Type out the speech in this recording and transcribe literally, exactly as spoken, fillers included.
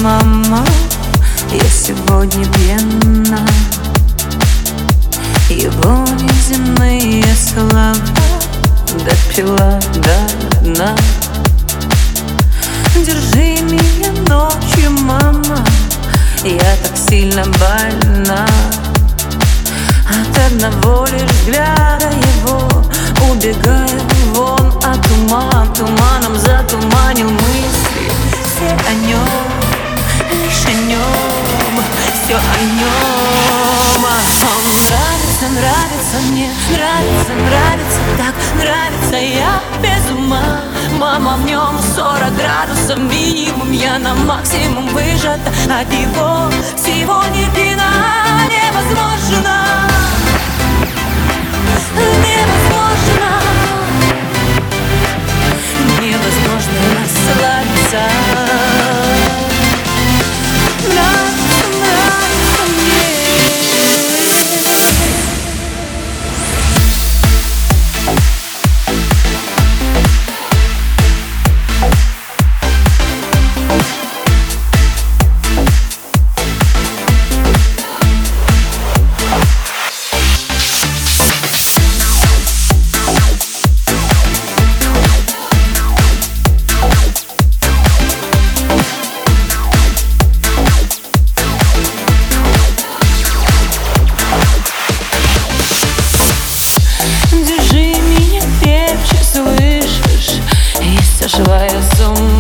мама, я сегодня пьяна. Его неземные слова допила до дна. Держи меня ночью, мама, я так сильно больна. От одного лишь взгляда его убегаю вон, а туман туманом затуманил мысли. Все о нем, лишь о нем, все о нем. А он нравится, нравится мне, нравится, нравится так, нравится, я без ума. Мама, в нем сорок градусов минимум, я на максимум выжата. От его всего не пьяна, невозможно. Невозможно, невозможно расслабиться. Нравится, нравится мне. Сошла я с ума.